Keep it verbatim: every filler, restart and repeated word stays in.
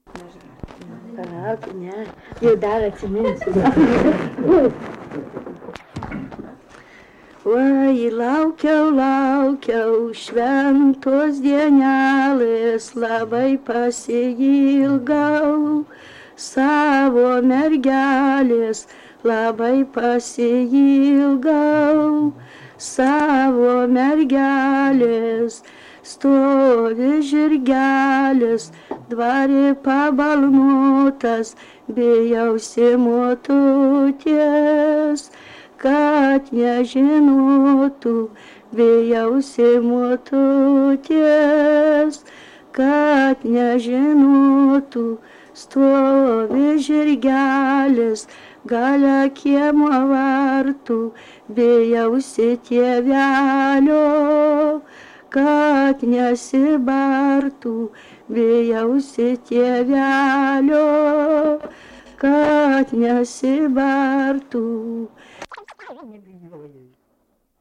Palauk, ne, jau dar atsiminsiu. Oi, laukiau, laukiau šventos dienelės, labai pasiilgau savo mergelės, labai pasiilgau savo mergelės. Stovi žirgelis, dvarė pabalnotas, bijausi motutės, kad nežinotų, bijausi motutės, kad nežinotų. Stovi žirgelis, gale kiemo vartų, bijausi tėvelio, kad nesibartų, bijausi tėvelio, kad nesibartų.